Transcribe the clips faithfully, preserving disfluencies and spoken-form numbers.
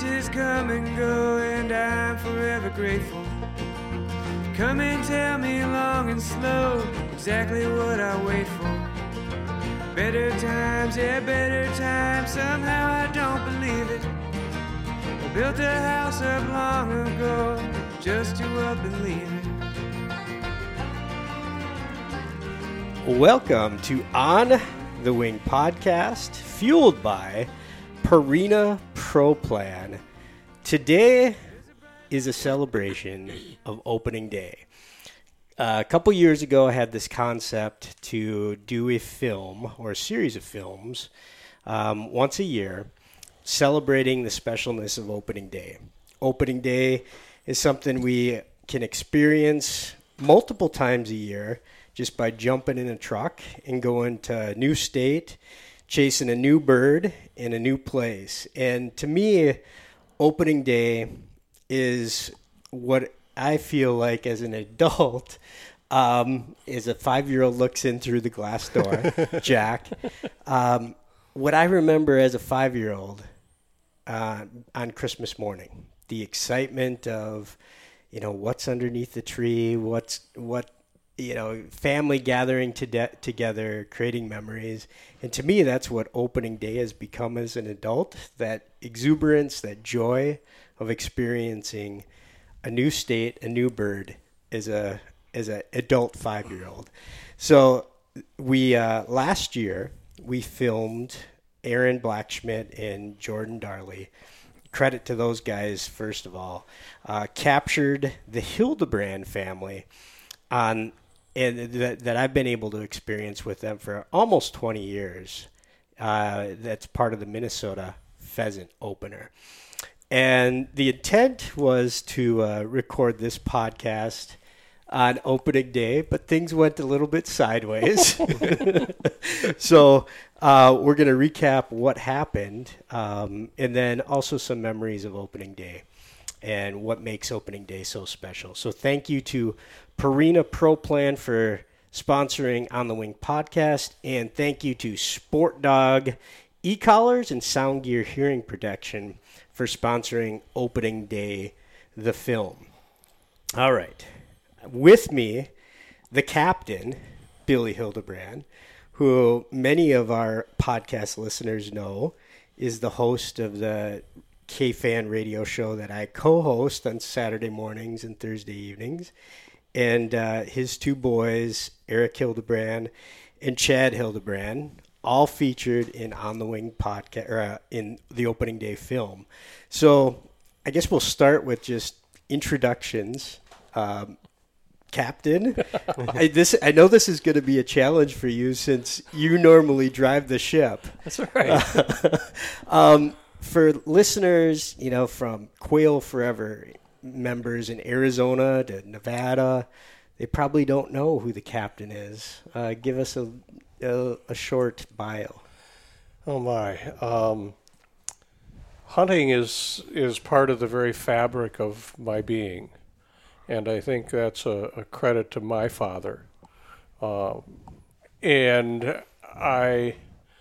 Chances come and go, and I'm forever grateful. Come and tell me long and slow exactly what I wait for. Better times, yeah, better times, somehow I don't believe it. I built a house up long ago just to up and leave it. Welcome to On the Wing podcast, fueled by Purina Pro Plan. Today is a celebration of opening day. Uh, a couple years ago, I had this concept to do a film or a series of films um, once a year celebrating the specialness of opening day. Opening day is something we can experience multiple times a year just by jumping in a truck and going to a new state, chasing a new bird in a new place. And to me, opening day is what I feel like as an adult, um, as a five-year-old looks in through the glass door, Jack. Um, what I remember as a five-year-old uh, on Christmas morning, the excitement of, you know, what's underneath the tree, what's what, you know, family gathering to de- together, creating memories. And to me, that's what opening day has become as an adult, that exuberance, that joy of experiencing a new state, a new bird, as a as an adult five-year-old. So we uh, last year we filmed Aaron Blackschmidt and Jordan Darley. Credit to those guys first of all. Uh, captured the Hildebrand family on and that that I've been able to experience with them for almost twenty years. Uh, that's part of the Minnesota pheasant opener. And the intent was to uh, record this podcast on opening day, but things went a little bit sideways. So uh, we're going to recap what happened, um, and then also some memories of opening day and what makes opening day so special. So thank you to Purina Pro Plan for sponsoring On the Wing podcast, and thank you to Sport Dog e-collars and Sound Gear hearing protection for sponsoring Opening Day, the film. All right. With me, the captain, Billy Hildebrand, who many of our podcast listeners know is the host of the K-Fan radio show that I co-host on Saturday mornings and Thursday evenings. And uh, his two boys, Eric Hildebrand and Chad Hildebrand, all featured in On the Wing podcast, or uh, in the opening day film. So I guess we'll start with just introductions. Um, Captain, I, this I know this is going to be a challenge for you since you normally drive the ship. That's all right. Uh, um, for listeners, you know, from Quail Forever members in Arizona to Nevada, they probably don't know who the captain is. Uh, give us a A, a short bio. Oh my! Um, hunting is is part of the very fabric of my being, and I think that's a, a credit to my father. Uh, and I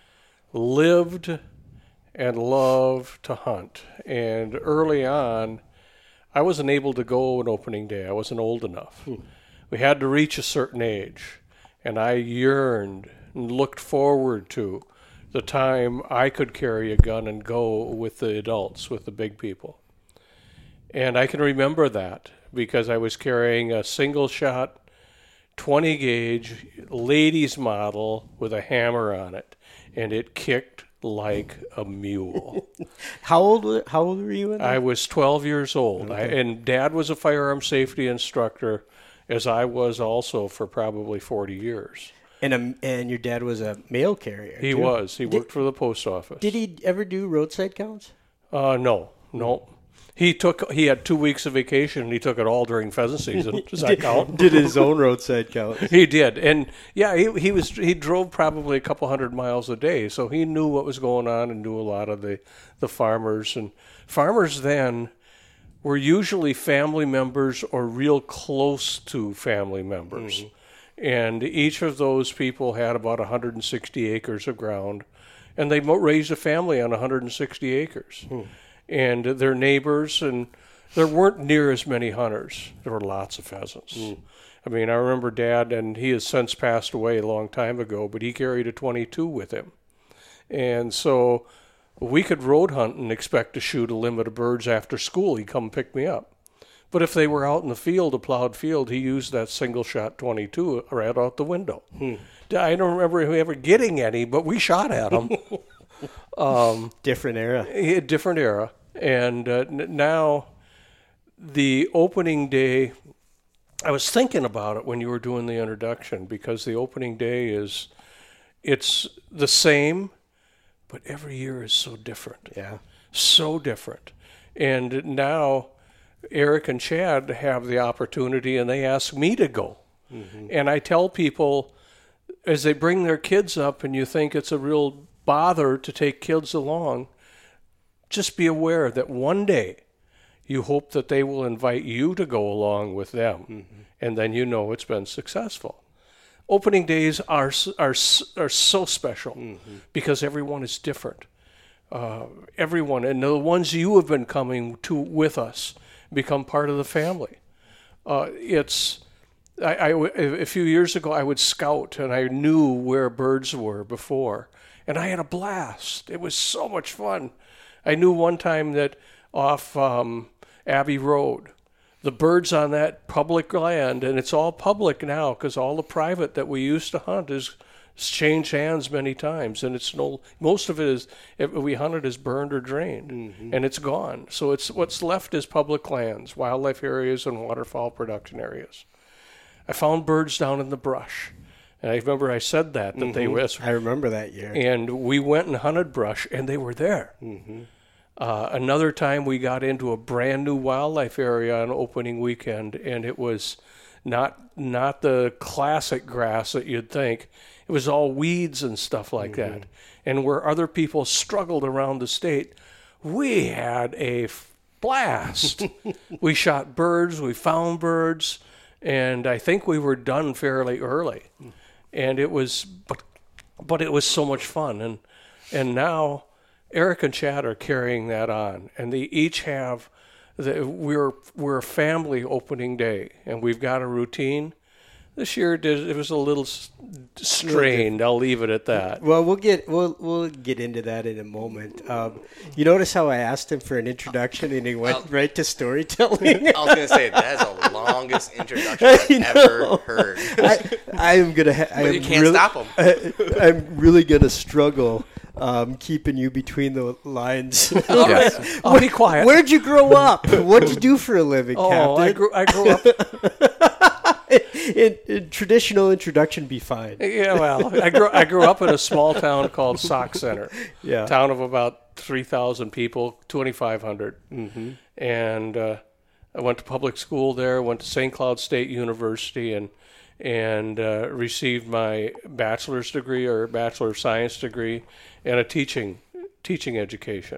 lived and loved to hunt. And early on, I wasn't able to go on opening day. I wasn't old enough. Hmm. We had to reach a certain age, and I yearned and looked forward to the time I could carry a gun and go with the adults, with the big people. And I can remember that because I was carrying a single shot, twenty gauge, ladies model with a hammer on it, and it kicked like a mule. How old How old were you in that? I was twelve years old, okay. I, and Dad was a firearm safety instructor, as I was also for probably forty years. And a, and your dad was a mail carrier. He too. was. He did, worked for the post office. Did he ever do roadside counts? Uh, no, no. He took. He had two weeks of vacation, and he took it all during pheasant season. Does that did, count? Did his own roadside counts? He did, and yeah, he he was. He drove probably a couple hundred miles a day, so he knew what was going on and knew a lot of the the farmers. And farmers then were usually family members or real close to family members. Mm-hmm. And each of those people had about one hundred sixty acres of ground, and they raised a family on one hundred sixty acres. Hmm. and their neighbors, and there weren't near as many hunters. There were lots of pheasants. Mm. I mean, I remember Dad, and he has since passed away a long time ago, but he carried a twenty-two with him. And so we could road hunt and expect to shoot a limit of birds after school. He'd come pick me up. But if they were out in the field, a plowed field, he used that single-shot twenty-two right out the window. Hmm. I don't remember him ever getting any, but we shot at them. um, different era. A different era. And uh, n- now the opening day, I was thinking about it when you were doing the introduction, because the opening day is, it's the same, but every year is so different. Yeah. So different. And now Eric and Chad have the opportunity, and they ask me to go. Mm-hmm. And I tell people, as they bring their kids up and you think it's a real bother to take kids along, just be aware that one day you hope that they will invite you to go along with them, mm-hmm. and then you know it's been successful. Opening days are are are so special, mm-hmm. because everyone is different. Uh, everyone, and the ones you have been coming to with us, become part of the family. Uh, it's I, I, a few years ago, I would scout, and I knew where birds were before, and I had a blast. It was so much fun. I knew one time that off um, Abbey Road, the birds on that public land, and it's all public now because all the private that we used to hunt is changed hands many times, and it's no most of it is if we hunted is burned or drained, mm-hmm. and it's gone. So it's what's left is public lands, wildlife areas, and waterfowl production areas. I found birds down in the brush, and I remember I said that that mm-hmm. they were. I remember that year. And we went and hunted brush, and they were there. Mm-hmm. Uh, another time we got into a brand new wildlife area on opening weekend, and it was not not the classic grass that you'd think. It was all weeds and stuff like mm-hmm. that. And where other people struggled around the state, we had a blast. We shot birds, we found birds, and I think we were done fairly early. And it was, but, but it was so much fun. And and now Eric and Chad are carrying that on, and they each have, the, we're we're a family opening day, and we've got a routine. This year it was a little strained. I'll leave it at that. Well, we'll get we'll we'll get into that in a moment. Um, you notice how I asked him for an introduction and he went I'll, right to storytelling. I was going to say that's the longest introduction I've ever heard. I, I am gonna. Ha- but you can't really, stop him. I, I'm really gonna struggle um, keeping you between the lines. All right, I'll be quiet. Where'd you grow up? What'd you do for a living, oh, Captain? I grew. I grew up. In, in traditional introduction be fine. Yeah, well, I grew I grew up in a small town called Sauk Center. Yeah, town of about three thousand people, twenty-five hundred, mm-hmm. and uh, I went to public school there. Went to Saint Cloud State University and and uh, received my bachelor's degree or bachelor of science degree and a teaching teaching education.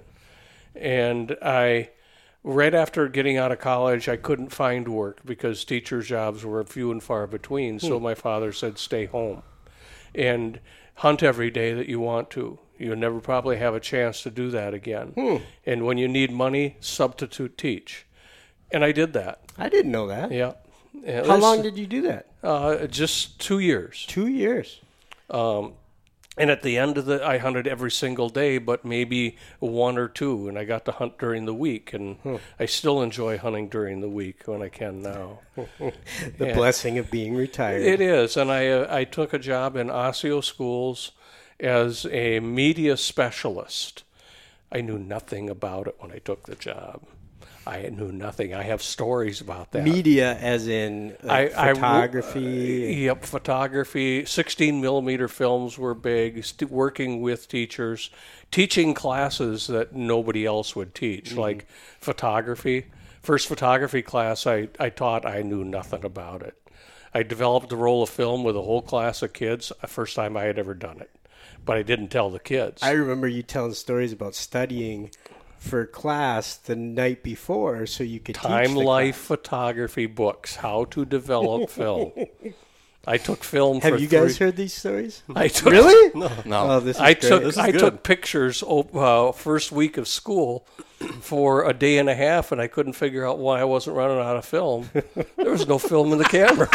And I. Right after getting out of college, I couldn't find work because teachers' jobs were few and far between. So hmm. my father said, stay home and hunt every day that you want to. You'll never probably have a chance to do that again. Hmm. And when you need money, substitute teach. And I did that. I didn't know that. Yeah. And How long did you do that? Uh, just two years. Two years. Um, And at the end of the, I hunted every single day, but maybe one or two, and I got to hunt during the week, and hmm. I still enjoy hunting during the week when I can now. The and blessing of being retired. It is, and I uh, I took a job in Osseo Schools as a media specialist. I knew nothing about it when I took the job. I knew nothing. I have stories about that. Media, as in like I, photography. I, uh, yep, photography. sixteen millimeter films were big. St- working with teachers, teaching classes that nobody else would teach, mm-hmm. like photography. First photography class I, I taught, I knew nothing about it. I developed a roll of film with a whole class of kids. The first time I had ever done it, but I didn't tell the kids. I remember you telling stories about studying for class the night before so you could Time teach the Life class. Photography books, how to develop film. I took film. Have for you three, guys heard these stories? I took, Really? No. No. Oh, this is I great. took This is I good. took pictures uh, first week of school for a day and a half, and I couldn't figure out why I wasn't running out of film. There was no film in the camera.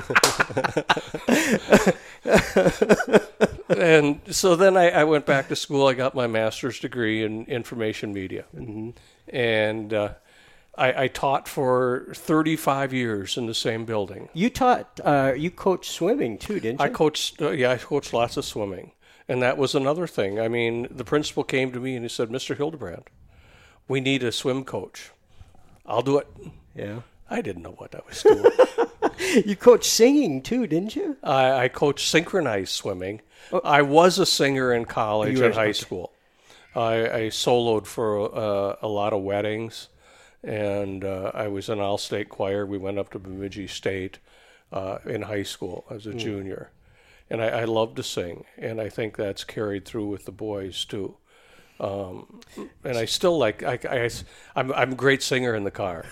And so then I, I went back to school. I got my master's degree in information media, Mm-hmm. and uh, I, I taught for thirty-five years in the same building. You taught, uh, you coached swimming too, didn't you? I coached, uh, yeah, I coached lots of swimming, and that was another thing. I mean, the principal came to me and he said, "Mister Hildebrand, we need a swim coach." I'll do it. Yeah. I didn't know what I was doing. You coached singing too, didn't you? I, I coached synchronized swimming. I was a singer in college You were- and high okay. school. I, I soloed for uh, a lot of weddings, and uh, I was in all-state choir. We went up to Bemidji State uh, in high school as a Hmm. junior. And I, I love to sing, and I think that's carried through with the boys too. Um, and I still like, I, I, I'm, I'm a great singer in the car.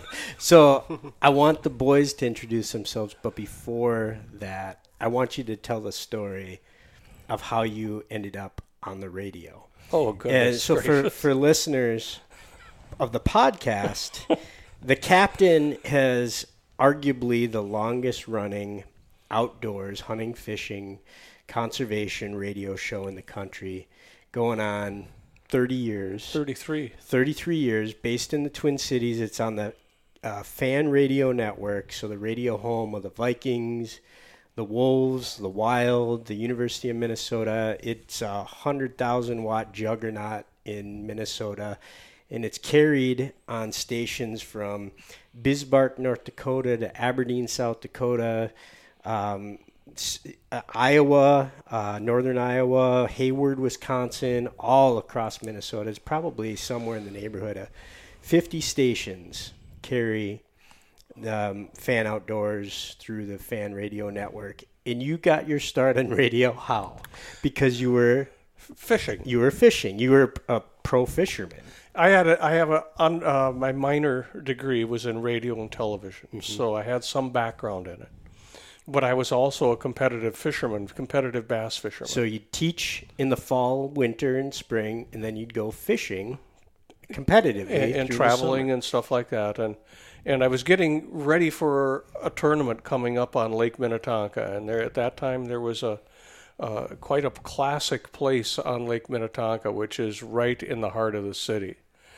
So I want the boys to introduce themselves, but before that, I want you to tell the story of how you ended up on the radio. Oh, And goodness so for, gracious. for listeners of the podcast, the captain has arguably the longest running outdoors hunting, fishing, conservation radio show in the country, going on thirty years. thirty-three. thirty-three years, based in the Twin Cities. It's on the uh, Fan Radio Network, so the radio home of the Vikings, the Wolves, the Wild, the University of Minnesota. It's a one hundred thousand watt juggernaut in Minnesota, and it's carried on stations from Bismarck, North Dakota to Aberdeen, South Dakota, um, s- uh, Iowa, uh, northern Iowa, Hayward, Wisconsin, all across Minnesota. It's probably somewhere in the neighborhood of fifty stations carry um, Fan Outdoors through the Fan Radio Network. And you got your start on radio how? Because you were Fishing. you were fishing. You were a pro fisherman. I had a, I have a, un, uh, my minor degree was in radio and television, Mm-hmm. so I had some background in it. But I was also a competitive fisherman, competitive bass fisherman. So you'd teach in the fall, winter, and spring, and then you'd go fishing competitively. and, and through the traveling summer. and stuff like that. And and I was getting ready for a tournament coming up on Lake Minnetonka, and there at that time there was a uh, quite a classic place on Lake Minnetonka, which is right in the heart of the city.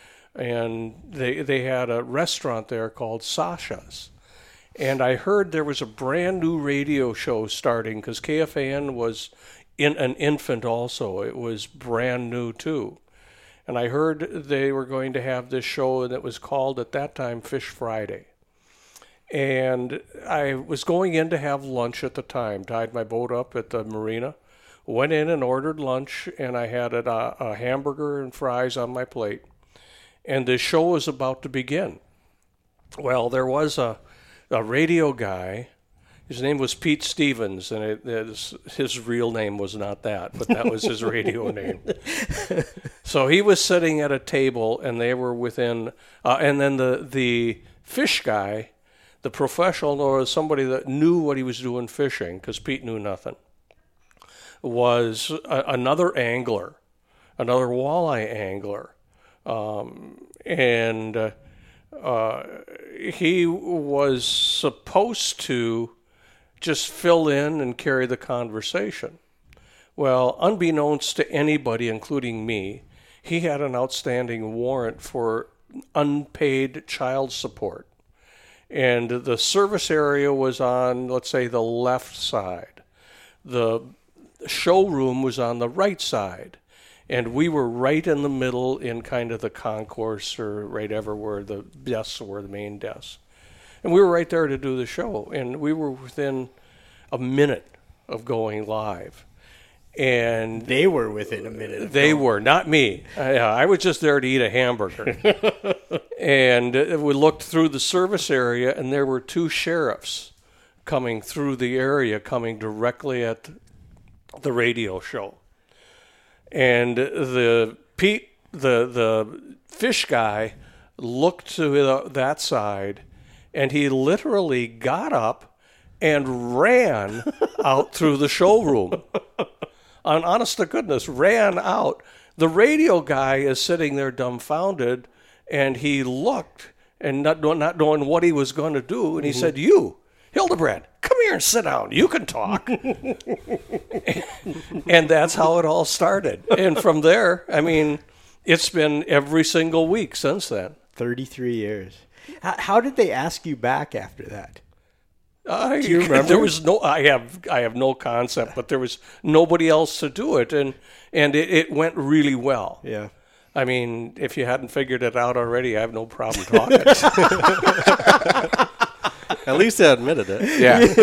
And they they had a restaurant there called Sasha's. And I heard there was a brand new radio show starting because K F A N was in an infant also. It was brand new too. And I heard they were going to have this show that was called at that time Fish Friday. And I was going in to have lunch at the time, tied my boat up at the marina, went in and ordered lunch, and I had a, a hamburger and fries on my plate. And the show was about to begin. Well, there was a, a radio guy. His name was Pete Stevens, and it, his, his real name was not that, but that was his radio name. So he was sitting at a table, and they were within, uh, and then the, the fish guy, the professional, or somebody that knew what he was doing fishing, because Pete knew nothing, was a, another angler, another walleye angler. Um, and uh, uh, he was supposed to just fill in and carry the conversation. Well, unbeknownst to anybody, including me, he had an outstanding warrant for unpaid child support. And the service area was on, let's say, the left side. The showroom was on the right side. And we were right in the middle in kind of the concourse or right ever where the desks were, the main desks. And we were right there to do the show. And we were within a minute of going live. And They were within a minute. Of they going. were, not me. I, I was just there to eat a hamburger. And uh, we looked through the service area, and there were two sheriffs coming through the area, coming directly at the radio show. And the Pete, the the fish guy, looked to the, that side, and he literally got up and ran out through the showroom. On honest to goodness, ran out. The radio guy is sitting there dumbfounded, and he looked and not, not knowing what he was going to do, and he mm-hmm. said, "You, Hildebrand, come here and sit down. You can talk." And that's how it all started. And from there, I mean, it's been every single week since then. thirty-three years. How, how did they ask you back after that? I, do you remember? There was no. I have. I have no concept, but there was nobody else to do it, and and it, it went really well. Yeah. I mean, if you hadn't figured it out already, I have no problem talking. At least they admitted it.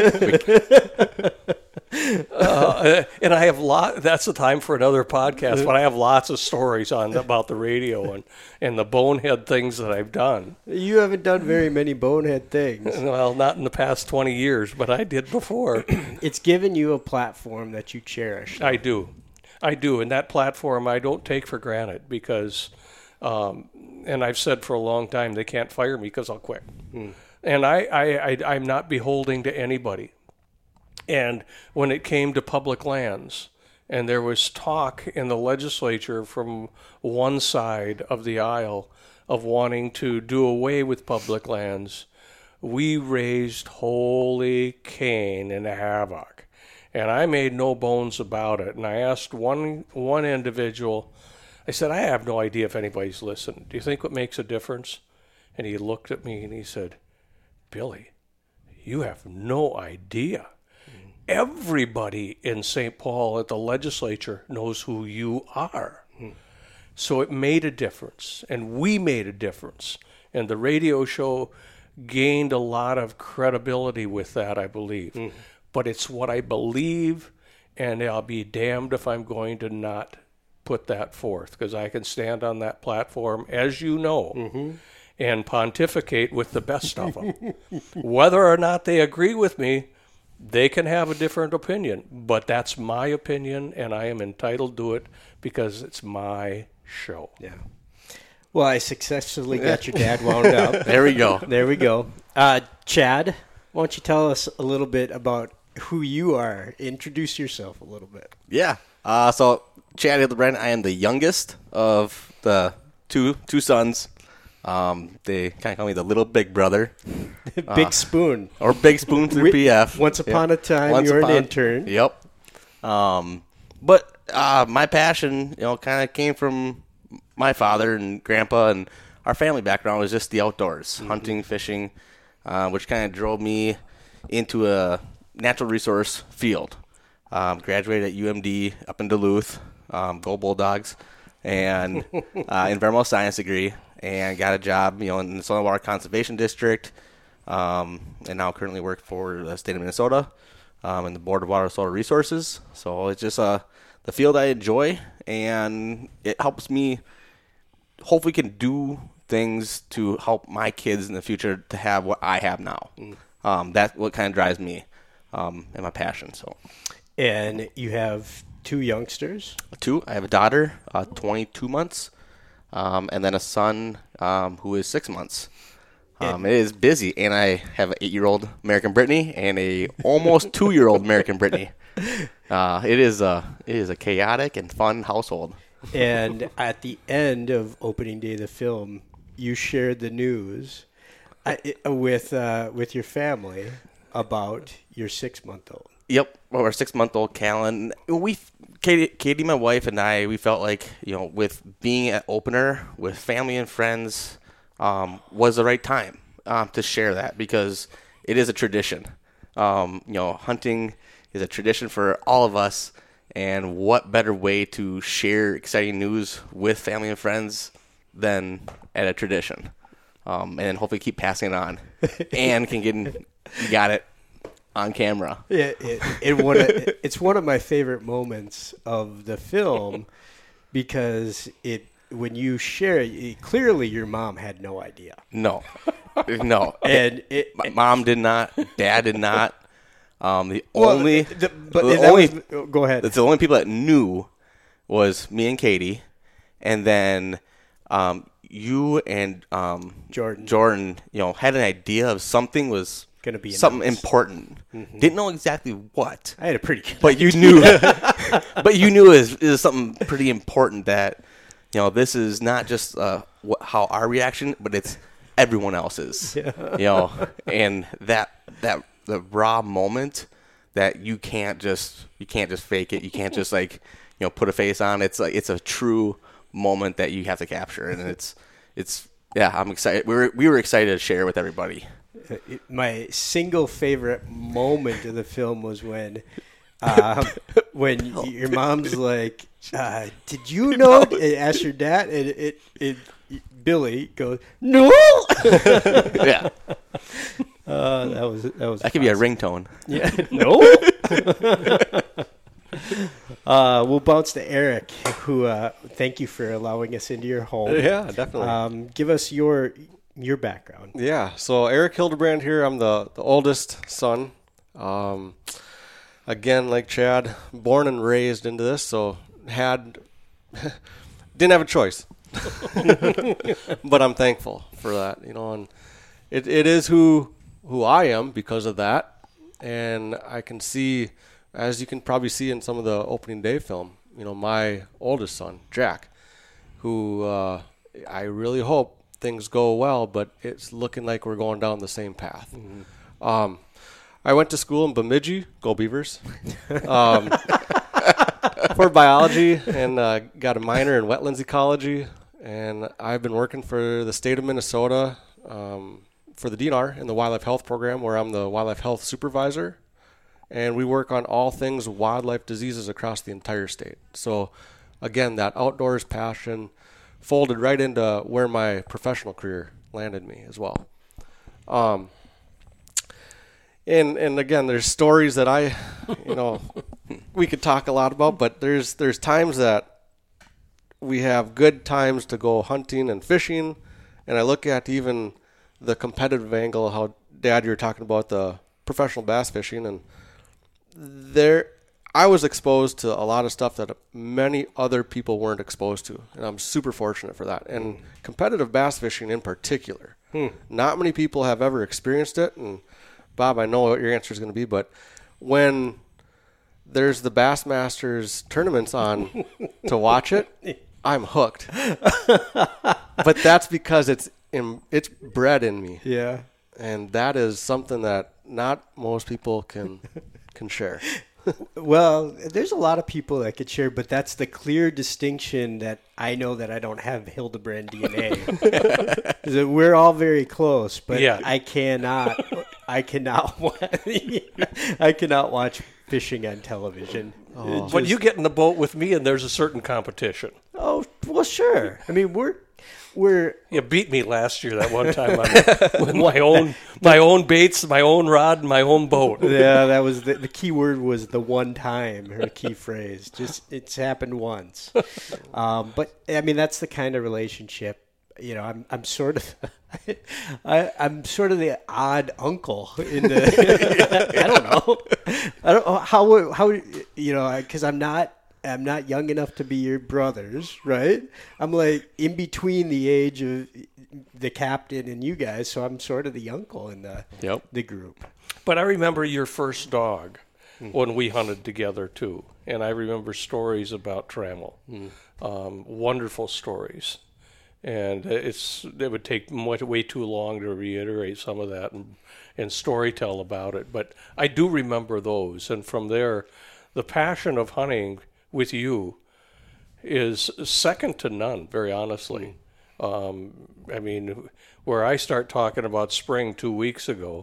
Yeah. uh, and I have lot. That's the time for another podcast. But I have lots of stories on about the radio and, and the bonehead things that I've done. You haven't done very many bonehead things. Well, not in the past twenty years, but I did before. It's given you a platform that you cherish. I do, I do, and that platform I don't take for granted because, um, and I've said for a long time they can't fire me because I'll quit. Hmm. And I, I, I, I'm not beholding to anybody. And when it came to public lands, and there was talk in the legislature from one side of the aisle of wanting to do away with public lands, we raised holy Cain and havoc. And I made no bones about it. And I asked one one individual, I said, I have no idea if anybody's listened. Do you think what makes a difference? And he looked at me and he said, Billy, you have no idea. Mm. Everybody in Saint Paul at the legislature knows who you are. Mm. So it made a difference, and we made a difference. And the radio show gained a lot of credibility with that, I believe. Mm. But it's what I believe, and I'll be damned if I'm going to not put that forth, because I can stand on that platform, as you know, mm-hmm. and pontificate with the best of them. Whether or not they agree with me, they can have a different opinion, but that's my opinion, and I am entitled to it because it's my show. Yeah. Well, I successfully got your dad wound up. There we go. There we go. Uh, Chad, why don't you tell us a little bit about who you are? Introduce yourself a little bit. Yeah. Uh, so, Chad Hildebrand, I am the youngest of the two two sons. Um, they kind of call me the little big brother. Big uh, Spoon. Or Big Spoon through P F. Once upon yep. a time, Once you were upon, an intern. Yep. Um, but uh, my passion, you know, kind of came from my father and grandpa, and our family background was just the outdoors, mm-hmm. hunting, fishing, uh, which kind of drove me into a natural resource field. Um, graduated at U M D up in Duluth, um, go Bulldogs, and uh, environmental science degree. And got a job, you know, in the Soil and Water Conservation District, um, and now currently work for the state of Minnesota, um, and the Board of Water and Soil Resources. So it's just uh, the field I enjoy, and it helps me. Hopefully, can do things to help my kids in the future to have what I have now. Mm. Um, that's what kind of drives me, um, and my passion. So, and you have two youngsters. Two. I have a daughter, uh, twenty-two months. Um, and then a son um, who is six months. Um, it is busy, and I have an eight-year-old American Brittany and a almost two-year-old American Brittany. Uh, it is a it is a chaotic and fun household. And at the end of opening day of the film, you shared the news uh, with uh, with your family about your six-month-old. Yep, well, our six-month-old Callan. We, Katie, Katie, my wife, and I, we felt like, you know, with being at opener with family and friends, um, was the right time um, to share that, because it is a tradition. Um, you know, hunting is a tradition for all of us, and what better way to share exciting news with family and friends than at a tradition, um, and hopefully keep passing it on, and can get in, you got it. On camera. Yeah, it, it, one of, it's one of my favorite moments of the film, because it when you share it, it, clearly your mom had no idea. No, no, and it, my mom did not. Dad did not. Um, the well, only, the, but the only, was, go ahead. The only people that knew was me and Katie, and then um, you and um, Jordan. Jordan, you know, had an idea of something was going to be something announced. important. Mm-hmm. Didn't know exactly what. I had a pretty good But you knew but you knew it was, it was something pretty important that, you know, this is not just uh, what, how our reaction, but it's everyone else's. Yeah. You know, and that that the raw moment that you can't just you can't just fake it. You can't just like, you know, put a face on. It's like it's a true moment that you have to capture, and it's it's yeah, I'm excited. We were we were excited to share with everybody. My single favorite moment of the film was when um, when your mom's like, uh, did you know? And asked your dad, and it, it, it Billy goes, no. Yeah. Uh, that was that was That could awesome. be a ringtone. Yeah. No. uh, we'll bounce to Eric, who uh, thank you for allowing us into your home. Yeah, definitely. Um, give us your your background. Yeah, so Eric Hildebrand here. I'm the, the oldest son. Um, again, like Chad, born and raised into this, so had didn't have a choice. But I'm thankful for that, you know, and it it is who who I am because of that. And I can see, as you can probably see in some of the opening day film, you know, my oldest son, Jack, who uh, I really hope things go well, but it's looking like we're going down the same path. Mm-hmm. Um, I went to school in Bemidji, go Beavers, um, for biology, and uh, got a minor in wetlands ecology. And I've been working for the state of Minnesota um, for the D N R in the wildlife health program, where I'm the wildlife health supervisor. And we work on all things wildlife diseases across the entire state. So, again, that outdoors passion folded right into where my professional career landed me as well. Um, and and again, there's stories that I, you know, we could talk a lot about, but there's there's times that we have good times to go hunting and fishing, and I look at even the competitive angle, how, Dad, you were talking about the professional bass fishing, and there I was exposed to a lot of stuff that many other people weren't exposed to, and I'm super fortunate for that. And mm. competitive bass fishing in particular, hmm. not many people have ever experienced it. And Bob, I know what your answer is going to be, but when there's the Bassmasters tournaments on to watch it, I'm hooked. But that's because it's in, it's bred in me. Yeah, and that is something that not most people can can share. Well, there's a lot of people that could share, but that's the clear distinction that I know that I don't have Hildebrand D N A. We're all very close, but yeah. I cannot, I cannot, I cannot watch fishing on television. Oh. Just, but you get in the boat with me, and there's a certain competition. Oh, well, sure. I mean, we're. We're you beat me last year that one time on, with my own my own baits, my own rod, and my own boat. Yeah, that was the, the key word was the one time, her key phrase. Just it's happened once. Um, but I mean, that's the kind of relationship. You know, I'm I'm sort of I, I'm sort of the odd uncle in the. I don't know. I don't know how how you know because I'm not. I'm not young enough to be your brothers, right? I'm like in between the age of the captain and you guys, so I'm sort of the uncle in the yep. the group. But I remember your first dog mm. when we hunted together too, and I remember stories about Trammell, mm. um, wonderful stories, and it's it would take way too long to reiterate some of that and, and storytell about it. But I do remember those, and from there, the passion of hunting with you is second to none, very honestly. Mm. Um, I mean, where I start talking about spring two weeks ago,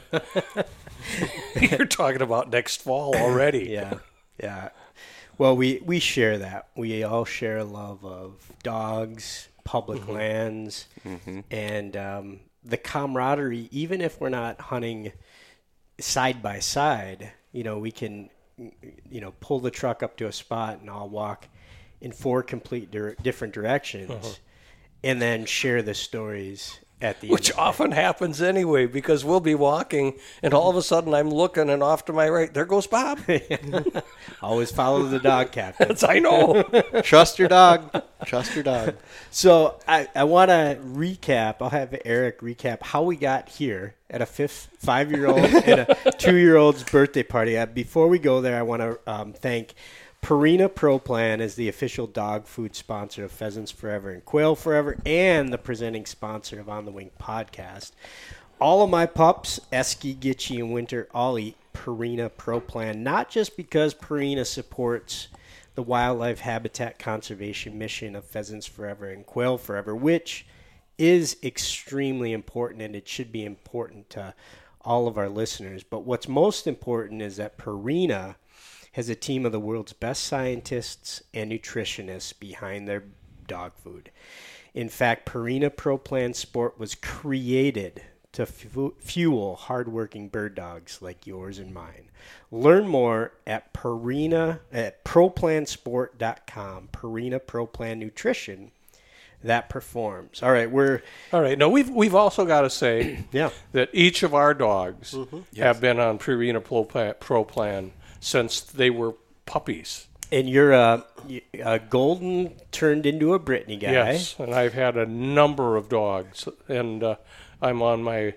you're talking about next fall already. Yeah, yeah. Well, we, we share that. We all share a love of dogs, public mm-hmm. lands, mm-hmm. and um, the camaraderie, even if we're not hunting side by side, you know, we can you know, pull the truck up to a spot and I'll walk in four complete dir- different directions uh-huh. and then share the stories at the Which end. Which often happens anyway, because we'll be walking and all of a sudden I'm looking and off to my right, there goes Bob. Always follow the dog captain. That's, I know. Trust your dog. Trust your dog. So I, I want to recap. I'll have Eric recap how we got here at a fifth, five-year-old and a two-year-old's birthday party. Uh, before we go there, I want to um, thank Purina Pro Plan as the official dog food sponsor of Pheasants Forever and Quail Forever and the presenting sponsor of On the Wing podcast. All of my pups, Esky, Gitchy, and Winter, all eat Purina Pro Plan, not just because Purina supports the wildlife habitat conservation mission of Pheasants Forever and Quail Forever, which is extremely important, and it should be important to all of our listeners. But what's most important is that Purina has a team of the world's best scientists and nutritionists behind their dog food. In fact, Purina Pro Plan Sport was created to fu- fuel hardworking bird dogs like yours and mine. Learn more at Purina at pro plan sport dot com. Purina Pro Plan Nutrition that performs. All right, we're All right. Now we've we've also got to say yeah. that each of our dogs mm-hmm. have been on Purina Pro Plan, Pro Plan since they were puppies. And you're a, a golden turned into a Brittany guy. Yes, and I've had a number of dogs, and uh, I'm on my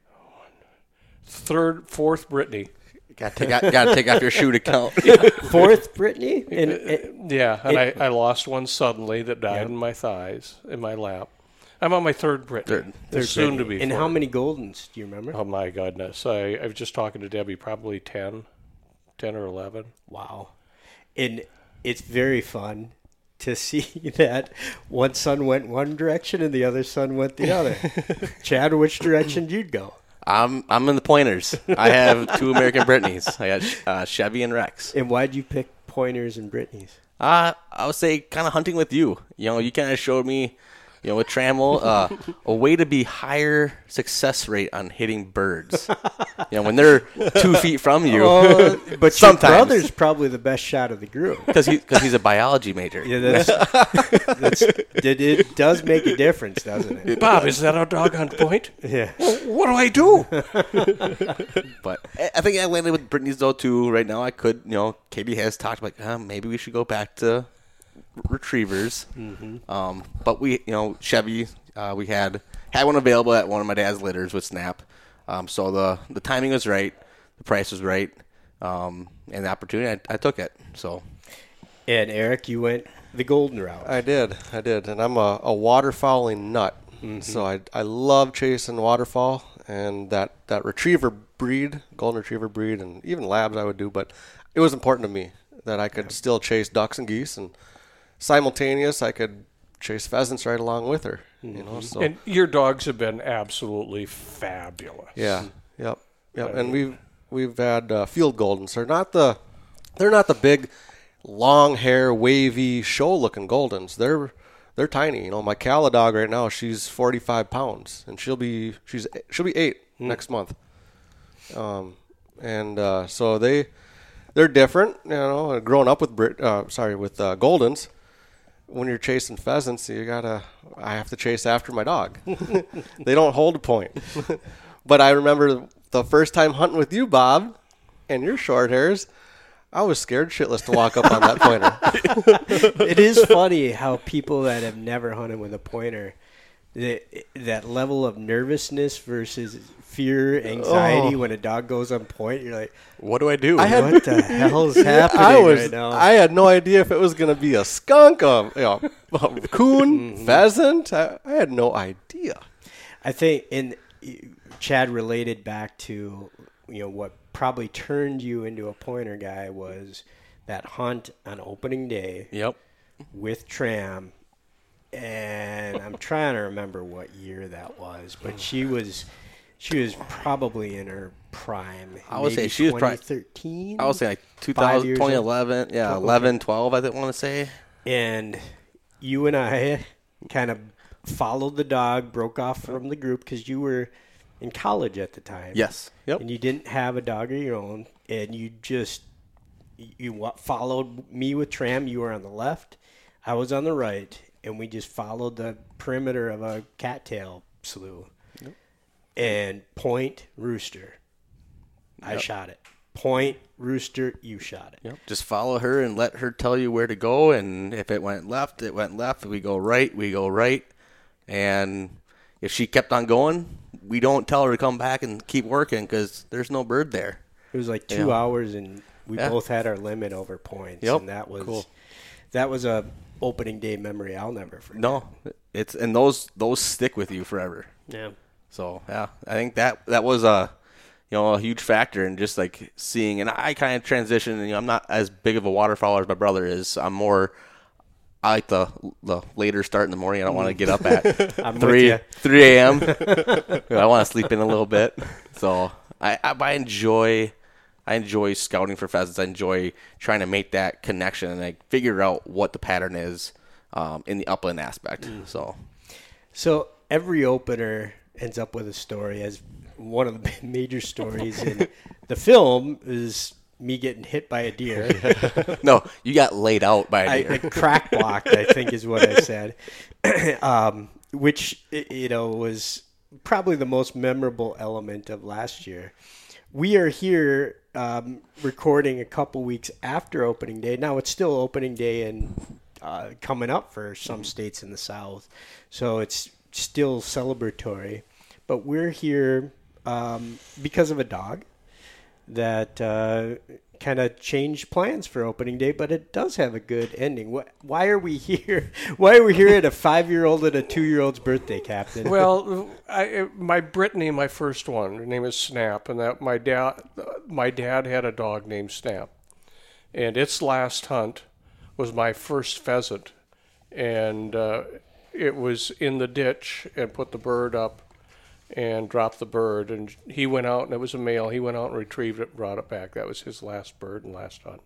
third, fourth Brittany. Got to take, got to take off your shoe to count. Fourth Brittany? And, and, yeah, and it, I, I lost one suddenly that died yep. in my thighs, in my lap. I'm on my third Brittany. Third, third soon Brittany. to be And fourth. how many Goldens do you remember? Oh, my goodness. I, I was just talking to Debbie, probably ten, ten or eleven. Wow. And it's very fun to see that one son went one direction and the other son went the other. Chad, which direction did you go? I'm I'm in the pointers. I have two American Brittany's. I got uh, Chevy and Rex. And why'd you pick pointers and Brittany's? Uh, I would say kind of hunting with you. You know, you kind of showed me, you know, with Trammell, uh, a way to be higher success rate on hitting birds. You know, when they're two feet from you. Oh, but sometimes. your brother's probably the best shot of the group. Because he, cause he's a biology major. Yeah, that's, that's, it, it does make a difference, doesn't it? Bob, is that our dog on point? Yeah. What do I do? But I I think I landed with Brittany's, though, too. Right now, I could, you know, Katie has talked like, uh, maybe we should go back to retrievers. Mm-hmm. Um, but we, you know, Chevy, uh, we had had one available at one of my dad's litters with Snap. Um, so the, the timing was right, the price was right, um, and the opportunity, I, I took it. So, And Eric, you went the golden route. I did, I did, and I'm a, a waterfowling nut, mm-hmm. so I I love chasing waterfowl, and that, that retriever breed, golden retriever breed, and even labs I would do, but it was important to me that I could yeah. still chase ducks and geese, and simultaneous I could chase pheasants right along with her. You know, so And your dogs have been absolutely fabulous. yeah, yep, yep. And we've we've had uh, field goldens. They're not the they're not the big, long hair, wavy, show-looking goldens. They're they're tiny. You know, my Cala dog right now, she's forty-five pounds, and she'll be she's she'll be eight mm. next month. Um, and uh, so they they're different. You know, growing up with Brit, uh, sorry, with uh, goldens. When you're chasing pheasants, you gotta. I have to chase after my dog. They don't hold a point. But I remember the first time hunting with you, Bob, and your short hairs. I was scared shitless to walk up on that pointer. It is funny how people that have never hunted with a pointer, the, that level of nervousness versus fear, anxiety oh. when a dog goes on point, you're like, what do I do? I had, what the hell is happening I was, right now? I had no idea if it was going to be a skunk, a, you know, a coon, mm-hmm. pheasant. I, I had no idea. I think, and Chad related back to, you know, what probably turned you into a pointer guy was that hunt on opening day. Yep. With Tram. And I'm trying to remember what year that was, but she was she was probably in her prime. I would say she was probably twenty thirteen. I would say like two thousand, twenty eleven, yeah, twelve, eleven, twelve, I want to say. And you and I kind of followed the dog, broke off from the group because you were in college at the time. Yes. Yep. And you didn't have a dog of your own, and you just you followed me with Tram. You were on the left, I was on the right, and we just followed the perimeter of a cattail slough. Yep. And point, rooster. I yep. shot it. Point, rooster, you shot it. Yep. Just follow her and let her tell you where to go. And if it went left, it went left. If we go right, we go right. And if she kept on going, we don't tell her to come back and keep working because there's no bird there. It was like two Yeah. hours, and we Yeah. both had our limit over points. Yep. And that was Cool. that was a opening day memory I'll never forget. No, it's and those those stick with you forever. Yeah. So yeah, I think that that was a you know a huge factor in just like seeing. And I kind of transitioned. And, you know, I'm not as big of a waterfowler as my brother is. I'm more. I like the the later start in the morning. I don't want to get up at I'm with three ya. three a.m. I want to sleep in a little bit. So I, I I enjoy I enjoy scouting for pheasants. I enjoy trying to make that connection and like figure out what the pattern is um, in the upland aspect. Mm. So So every opener ends up with a story. As one of the major stories in the film is me getting hit by a deer. no, you got laid out by a I, deer. I crack blocked, I think is what I said, um, which, you know, was probably the most memorable element of last year. We are here um, recording a couple weeks after opening day. Now it's still opening day and uh, coming up for some states in the South. So it's still celebratory. But we're here um, because of a dog that uh, kind of changed plans for opening day, but it does have a good ending. Wh- Why are we here? Why are we here at a five-year-old and a two-year-old's birthday, Captain? Well, I, my Brittany, my first one, her name is Snap, and that my dad, my dad had a dog named Snap, and its last hunt was my first pheasant, and uh, it was in the ditch and put the bird up and dropped the bird, and he went out, and it was a male. He went out and retrieved it, brought it back. That was his last bird and last hunt.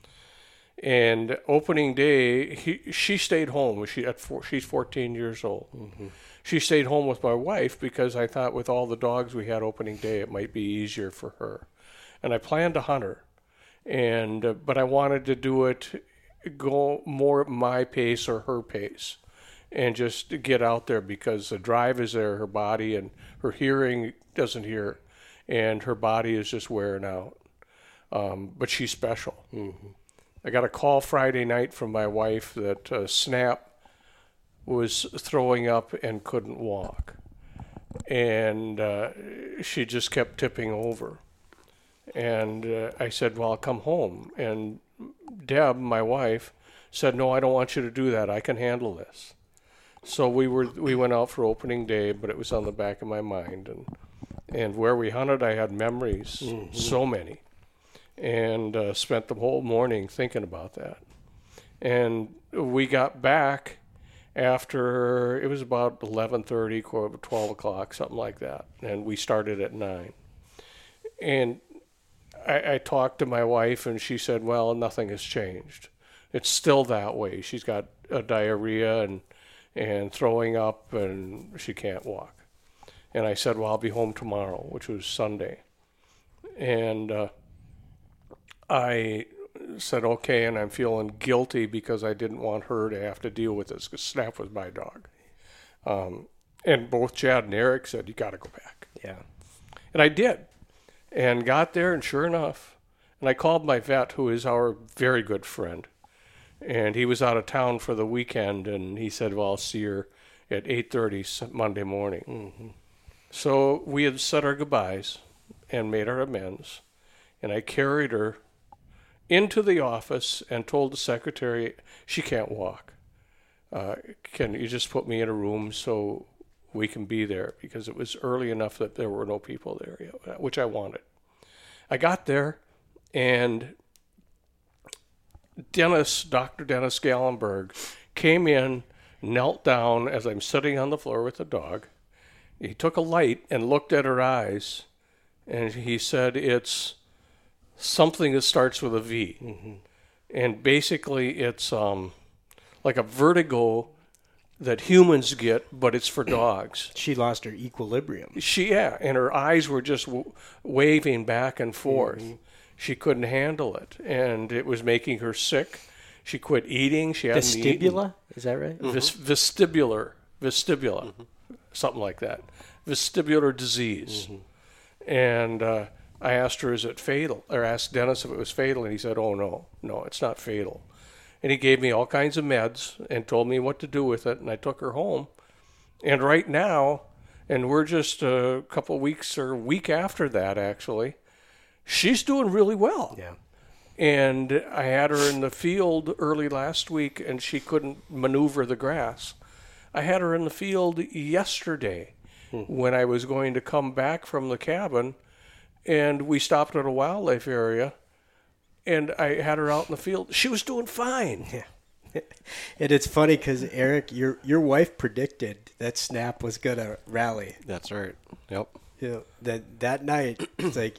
And opening day, he, she stayed home. She at four, she's fourteen years old. Mm-hmm. She stayed home with my wife because I thought with all the dogs we had opening day, it might be easier for her. And I planned to hunt her, and uh, but I wanted to do it, go more at my pace or her pace, and just to get out there because the drive is there, her body, and her hearing doesn't hear, and her body is just wearing out. Um, but she's special. Mm-hmm. I got a call Friday night from my wife that uh, Snap was throwing up and couldn't walk. And uh, she just kept tipping over. And uh, I said, well, I'll come home. And Deb, my wife, said, no, I don't want you to do that. I can handle this. So we were we went out for opening day, but it was on the back of my mind. And and where we hunted, I had memories, mm-hmm. so many. And uh, spent the whole morning thinking about that. And we got back after, it was about eleven thirty, twelve o'clock, something like that. And we started at nine. And I, I talked to my wife, and she said, well, nothing has changed. It's still that way. She's got a diarrhea and, and throwing up, and she can't walk. And I said, well, I'll be home tomorrow, which was Sunday. And uh, I said, okay, and I'm feeling guilty because I didn't want her to have to deal with this because Snap was my dog. Um, and both Chad and Eric said, you got to go back. Yeah. And I did. And got there, and sure enough, and I called my vet, who is our very good friend. And he was out of town for the weekend, and he said, well, I'll see her at eight thirty Monday morning. Mm-hmm. So we had said our goodbyes and made our amends. And I carried her into the office and told the secretary, she can't walk. Uh, can you just put me in a room so we can be there? Because it was early enough that there were no people there yet, which I wanted. I got there, and Dennis, Doctor Dennis Gallenberg, came in, knelt down as I'm sitting on the floor with the dog. He took a light and looked at her eyes, and he said, it's something that starts with a V. Mm-hmm. And basically it's um, like a vertigo that humans get, but it's for dogs. She lost her equilibrium. She, yeah, and her eyes were just w- waving back and forth. Mm-hmm. She couldn't handle it, and it was making her sick. She quit eating. She hadn't Vestibula? eaten. Is that right? Mm-hmm. Vis- vestibular, vestibula, mm-hmm. something like that. Vestibular disease. Mm-hmm. And uh, I asked her, is it fatal? Or asked Dennis if it was fatal, and he said, oh, no, no, it's not fatal. And he gave me all kinds of meds and told me what to do with it, and I took her home. And right now, and we're just a couple weeks or a week after that, actually. She's doing really well. Yeah. And I had her in the field early last week, and she couldn't maneuver the grass. I had her in the field yesterday hmm. when I was going to come back from the cabin, and we stopped at a wildlife area, and I had her out in the field. She was doing fine. Yeah. And it's funny because, Eric, your your wife predicted that Snap was going to rally. That's right. Yep. You know, that, that night, it's like,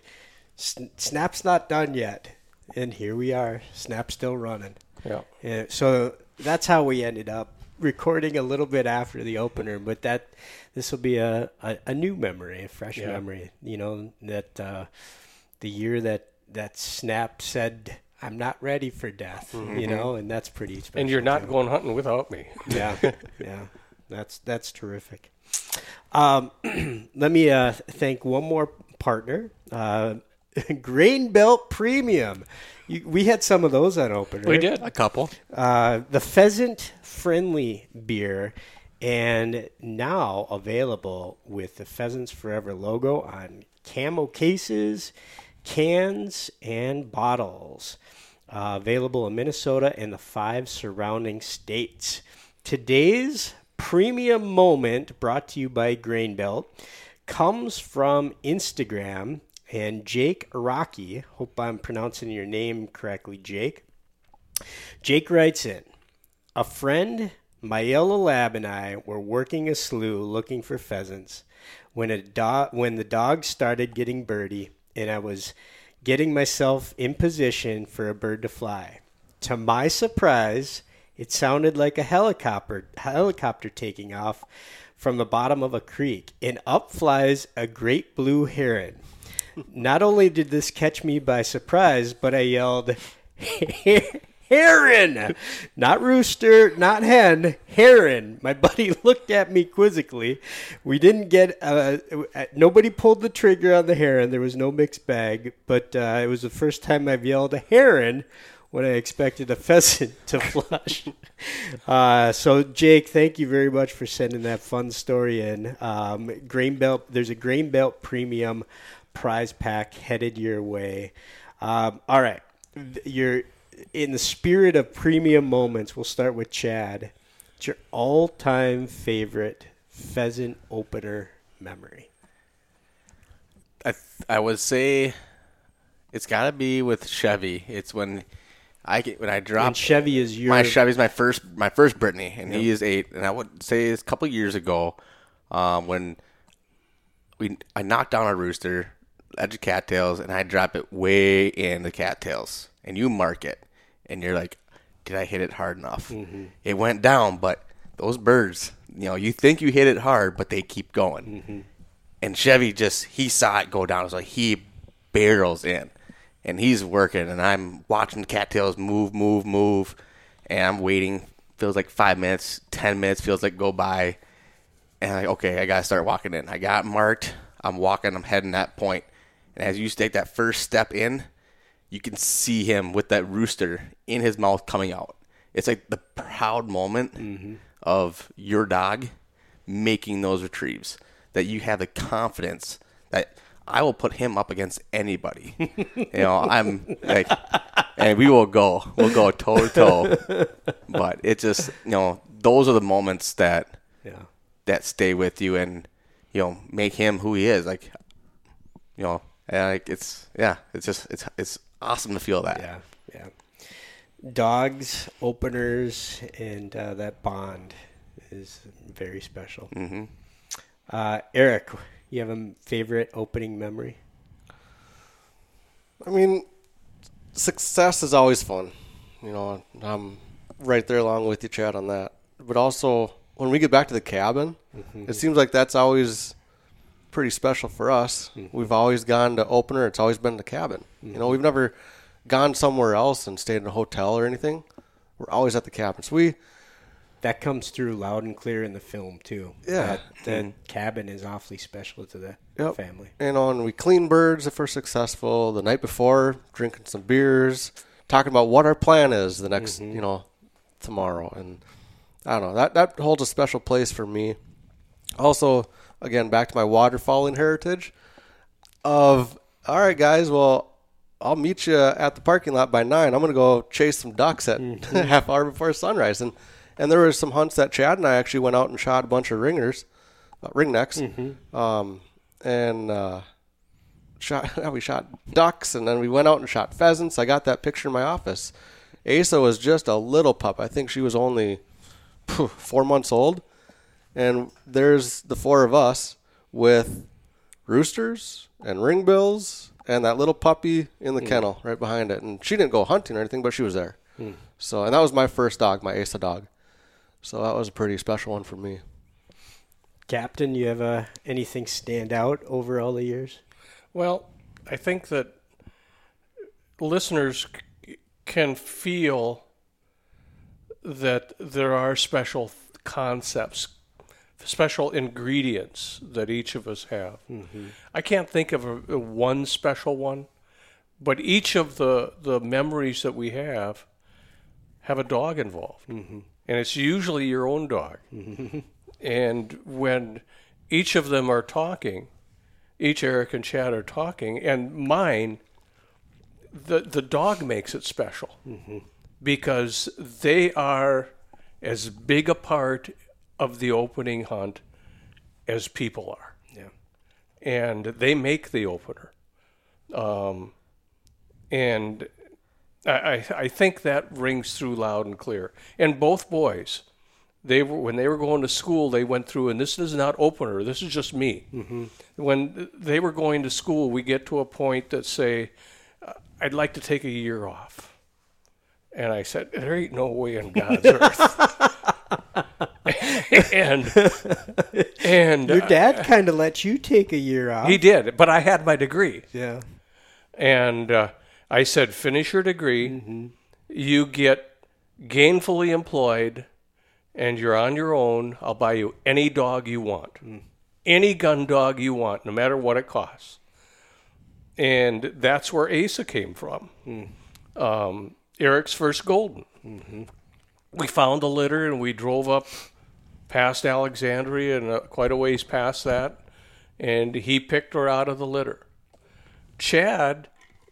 Snap's not done yet. And here we are. Snap's still running. Yeah. And so that's how we ended up recording a little bit after the opener. But that this will be a, a, a new memory, a fresh yeah. memory. You know, that uh, the year that, that Snap said, I'm not ready for death, mm-hmm. you know, and that's pretty special. And you're not too. going hunting without me. Yeah, yeah, that's that's terrific. Um, let me uh, thank one more partner, uh, Grain Belt Premium. You, we had some of those on open, right? We did. A couple. Uh, the pheasant-friendly beer, and now available with the Pheasants Forever logo on camo cases, cans, and bottles. Uh, available in Minnesota and the five surrounding states. Today's premium moment, brought to you by Grain Belt, comes from Instagram, and Jake Rocky, hope I'm pronouncing your name correctly, Jake. Jake writes in, a friend, my yellow lab, and I were working a slough looking for pheasants when a do- when the dog started getting birdie, and I was getting myself in position for a bird to fly. To my surprise, it sounded like a helicopter helicopter taking off from the bottom of a creek, and up flies a great blue heron. Not only did this catch me by surprise, but I yelled, heron! Not rooster, not hen, heron. My buddy looked at me quizzically. We didn't get, uh, nobody pulled the trigger on the heron. There was no mixed bag, but uh, it was the first time I've yelled a heron when I expected a pheasant to flush. uh, so, Jake, thank you very much for sending that fun story in. Um, Grain Belt, there's a Grain Belt Premium prize pack headed your way. Um, all right. You're in the spirit of premium moments. We'll start with Chad. What's your all-time favorite pheasant opener memory? I th- I would say it's got to be with Chevy. It's when I get when I drop. And Chevy is your my Chevy's my first my first Brittany, and yep. he is eight. And I would say it's a couple years ago, um, when we I knocked down a rooster, edge of cattails, and I drop it way in the cattails, and you mark it, and you're like, did I hit it hard enough? Mm-hmm. It went down, but those birds, you know, you think you hit it hard, but they keep going. Mm-hmm. And Chevy just, he saw it go down. So he barrels in, and he's working, and I'm watching the cattails move, move, move, and I'm waiting. Feels like five minutes, ten minutes feels like go by, and I'm like, okay, I got to start walking in. I got marked. I'm walking. I'm heading that point. And as you take that first step in, you can see him with that rooster in his mouth coming out. It's like the proud moment mm-hmm. of your dog making those retrieves, that you have the confidence that I will put him up against anybody. You know, I'm like, and we will go. We'll go toe to toe. But it just, you know, those are the moments that yeah. that stay with you and, you know, make him who he is. Like, you know, and like it's yeah, it's just it's it's awesome to feel that. Yeah, yeah. Dogs, openers, and uh, that bond is very special. Mm-hmm. Uh, Eric, you have a favorite opening memory? I mean, success is always fun. You know, I'm right there along with you, Chad, on that. But also, when we get back to the cabin, mm-hmm. it seems like that's always pretty special for us. Mm-hmm. We've always gone to opener. It's always been the cabin. Mm-hmm. You know, we've never gone somewhere else and stayed in a hotel or anything. We're always at the cabin. So we... That comes through loud and clear in the film, too. Yeah. That, the mm-hmm. cabin is awfully special to the yep. family. And on we clean birds if we're successful. The night before, drinking some beers, talking about what our plan is the next, mm-hmm. you know, tomorrow. And I don't know. That, that holds a special place for me. Also, again, back to my waterfowling heritage of, all right, guys, well, I'll meet you at the parking lot by nine. I'm going to go chase some ducks at mm-hmm. half hour before sunrise. And and there were some hunts that Chad and I actually went out and shot a bunch of ringers, uh, ringnecks, mm-hmm. um, and uh, shot. we shot ducks, and then we went out and shot pheasants. I got that picture in my office. Asa was just a little pup. I think she was only phew, four months old. And there's the four of us with roosters and ringbills and that little puppy in the mm. kennel right behind it. And she didn't go hunting or anything, but she was there. Mm. So, and that was my first dog, my Asa dog. So that was a pretty special one for me. Captain, you have uh, anything stand out over all the years? Well, I think that listeners c- can feel that there are special concepts, special ingredients that each of us have. Mm-hmm. I can't think of a, a one special one, but each of the, the memories that we have have a dog involved. Mm-hmm. And it's usually your own dog. Mm-hmm. And when each of them are talking, each Eric and Chad are talking, and mine, the, the dog makes it special. Mm-hmm. Because they are as big a part of the opening hunt as people are. Yeah. And they make the opener. Um, and I, I think that rings through loud and clear. And both boys, they were when they were going to school, they went through, and this is not opener, this is just me. Mm-hmm. When they were going to school, we get to a point that say, I'd like to take a year off. And I said, there ain't no way in God's earth. and and your dad uh, kind of let you take a year off. He did, but I had my degree. Yeah. And uh, I said, finish your degree. Mm-hmm. You get gainfully employed, and you're on your own. I'll buy you any dog you want. Mm. Any gun dog you want, no matter what it costs. And that's where Asa came from. Mm. Um, Eric's first golden. Mm-hmm. We found the litter, and we drove up past Alexandria and uh, quite a ways past that, and he picked her out of the litter. Chad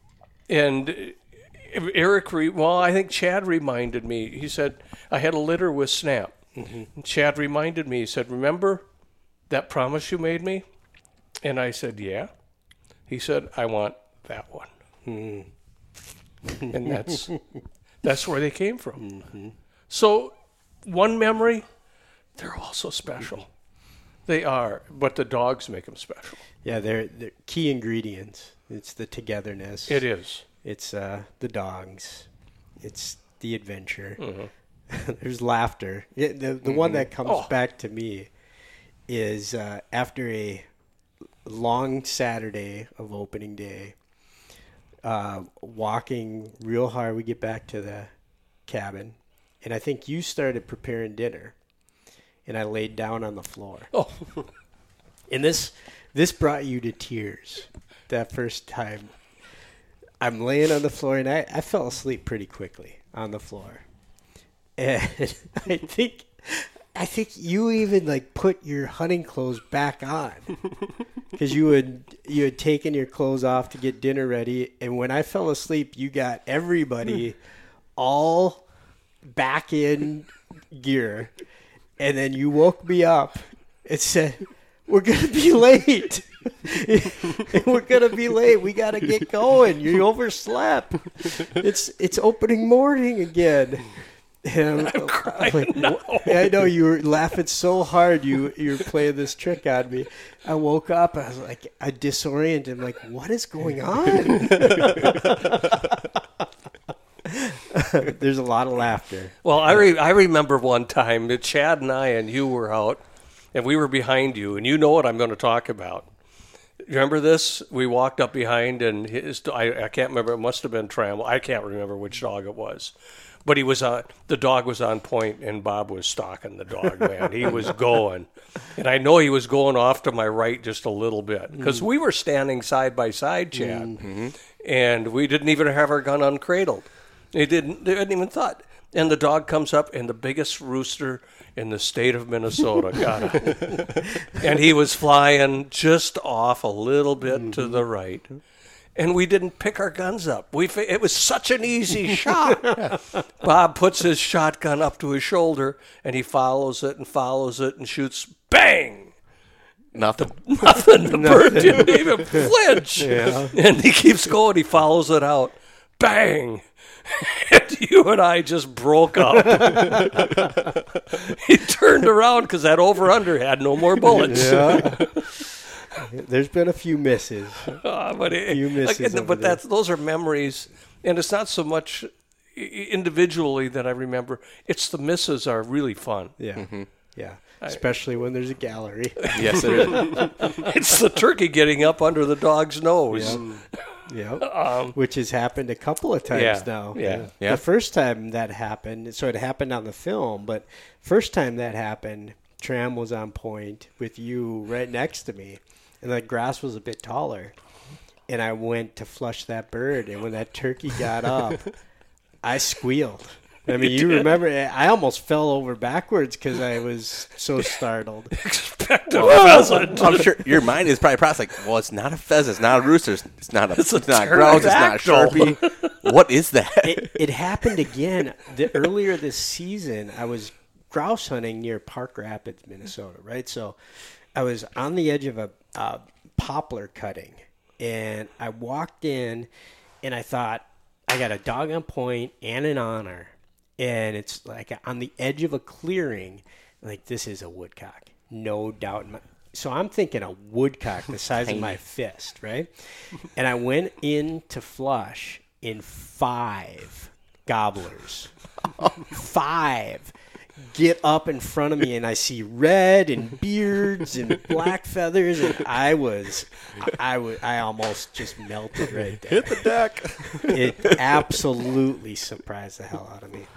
and Eric, re- well, I think Chad reminded me. He said, I had a litter with Snap. Mm-hmm. And Chad reminded me, he said, remember that promise you made me? And I said, yeah. He said, I want that one. Mm. And that's that's where they came from. Mm-hmm. So one memory, they're all so special. They are, but the dogs make them special. Yeah, they're, they're key ingredients. It's the togetherness. It is. It's uh, the dogs. It's the adventure. Mm-hmm. There's laughter. It, the the mm-hmm. one that comes oh. back to me is uh, after a long Saturday of opening day, uh, walking real hard. We get back to the cabin, and I think you started preparing dinner, and I laid down on the floor. Oh, and this this brought you to tears that first time. I'm laying on the floor, and I, I fell asleep pretty quickly on the floor. And I think I think you even like put your hunting clothes back on because you had you had taken your clothes off to get dinner ready. And when I fell asleep, you got everybody all back in gear, and then you woke me up and said, "We're gonna be late. We're gonna be late. We gotta get going. You overslept. It's it's opening morning again." And I'm crying like, now. I know you were laughing so hard. You you were playing this trick on me. I woke up. I was like, I disoriented. I'm like, what is going on? There's a lot of laughter. Well, I re- I remember one time that Chad and I and you were out, and we were behind you, and you know what I'm going to talk about. Remember this? We walked up behind, and his I, I can't remember. It must have been Trammell. I can't remember which dog it was. But he was on, the dog was on point, and Bob was stalking the dog, man. He was going. And I know he was going off to my right just a little bit. Because mm. we were standing side by side, Chad. Mm-hmm. And we didn't even have our gun uncradled. They didn't, they hadn't even thought. And the dog comes up, and the biggest rooster in the state of Minnesota got him. And he was flying just off a little bit mm-hmm. to the right. And we didn't pick our guns up. We It was such an easy shot. Bob puts his shotgun up to his shoulder, and he follows it and follows it and shoots. Bang! Nothing. Nothing. The bird didn't even flinch. Yeah. And he keeps going. He follows it out. Bang! And you and I just broke up. He turned around because that over-under had no more bullets. Yeah. There's been a few misses. Uh, but it, a few misses like, but that's those are memories, and it's not so much individually that I remember. It's the misses are really fun. Yeah, mm-hmm. yeah. Especially when there's a gallery. Yes, it is. It's the turkey getting up under the dog's nose. Yeah. Yeah, um, which has happened a couple of times yeah, now. Yeah. yeah, the first time that happened, so it happened on the film, but first time that happened, Tram was on point with you right next to me, and the grass was a bit taller, and I went to flush that bird, and when that turkey got up, I squealed. I mean, you, you remember, I almost fell over backwards because I was so startled. Expect a pheasant. I'm sure your mind is probably processing, like, well, it's not a pheasant, it's not a rooster, it's not a, it's, it's a not grouse, it's not a Sharpie. What is that? It, it happened again. The, earlier this season, I was grouse hunting near Park Rapids, Minnesota, right? So I was on the edge of a uh, poplar cutting, and I walked in, and I thought, I got a dog on point and an honor. And it's like on the edge of a clearing, like this is a woodcock, no doubt. In my, so I'm thinking a woodcock the size of my fist, right? And I went in to flush in five gobblers. Five get up in front of me, and I see red and beards and black feathers, and I was, I was, I almost just melted right there. Hit the deck. It absolutely surprised the hell out of me.